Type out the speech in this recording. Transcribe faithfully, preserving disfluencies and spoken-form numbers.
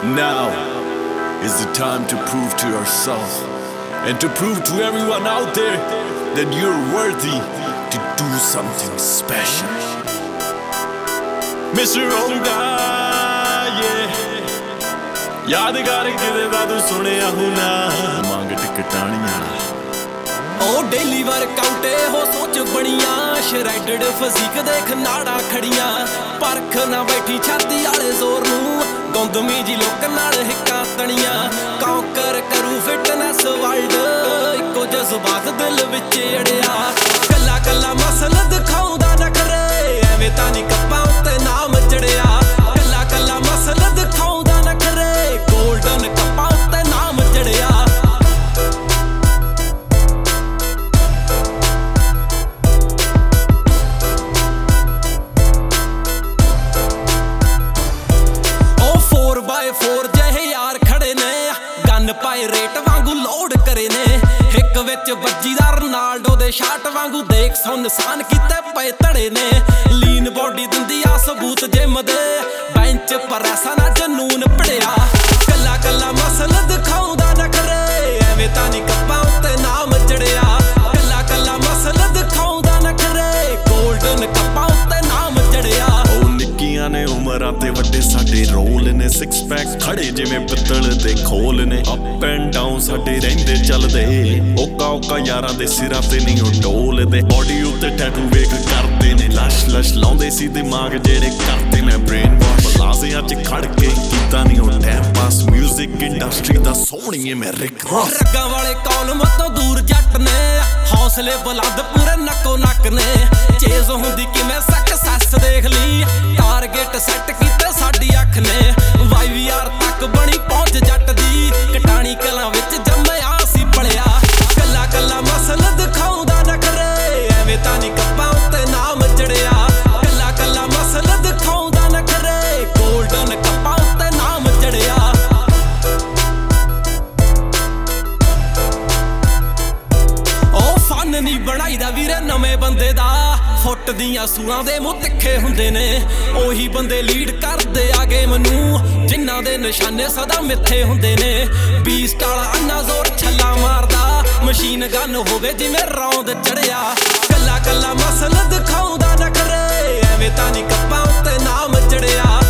Now is the time to prove to yourself and to prove to everyone out there that you're worthy to do something special. Mister Ronda, yeah. यादगार किदे दा तू सुनिया हुना मंग टिकटाणियां ओ daily workout हो सोच बणियां श्रैडेड फिजिक देख नाड़ा खड़ियां परख ना बैठी छाती वाले जोर नू गौंदमी जी लोक नाल हिक्का तणियां कौकर करू फिटनेस वर्ल्ड इको जज्बात दिल विच अड़िया कला कला मसल दिखाउंदा ना करे एवें तां नी कप्पां उत्ते नाम चढ़िया कला कला मसल दिखाउंदा ना करे गोल्डन कप्पां उत्ते नाम चढ़िया फोर जहे यार खड़े ने गन पाए रेट वांगू लोड करे ने हिक विच बज्जी दा रोनाल्डो दे शाट वांगू देख सौ निशान कीते पए धड़े ने लीन बॉडी दिंदी आ सबूत जिम दे बेंच पर ऐसा ना जनून पड़िया कला कला मसल दिखाउंदा ना करे एवें तां नी कप्पां उत्ते नाम चढ़िया कला कला मसल दिखाउंदा ना करे गोल्डन कप्पां उत्ते नाम चढ़िया निक्कियां ने उमरां ते वड्डे साडे रोल ने सिक्स पैक खड़े जिवें पित्तल दे खोल ने अप एंड डाउन साडे रहिंदे चलदे ओका ओका यारां दे सिरां ते नहीं ओ डोलदे बॉडी उत्ते टैटू वेख करदे ने लश लश लाउंदे सी दिमाग जेड़े करदे ने ब्रेन वॉश लाज़ियां च खड़ के कीता नहीं ओ टाइम पास म्यूजिक इंडस्ट्री दा सोहणीए मैं रिक रग्गां वाले कॉलम तो दूर जट ने हौसले बुलंद पूरे नक्को नक ने चेज हुंदी किवें सक्सेस देख ली टारगेट सैट कीते साडी अख ने वाई वी आर तक बनी पहुंच जट दी कटाणी कलां विच जम्मिया सी पलिया कला कला मसल दिखाउंदा ना करे एवें तां नी कप्पां उत्ते नाम चढ़िया कला कला मसल दिखाउंदा ना करे गोल्डन कप्पां उत्ते नाम चढ़िया ओ फन नी बनाईदा वीरे नਵੇਂ ਬੰਦੇ ਦਾ फुट दियां सूरां दे मुंह तिखे हुंदे ने ओही बंदे लीड करदे आ गेम नूं जिन्हां दे निशाने सदा मिथे हुंदे ने बीस्ट वाला अन्ना जोर छल्ला मारदा मशीन गन होवे जिवें रौंद चढ़िया कला कला मसल दिखाउंदा ना करे एवें तां नी कप्पां उत्ते नाम चढ़िया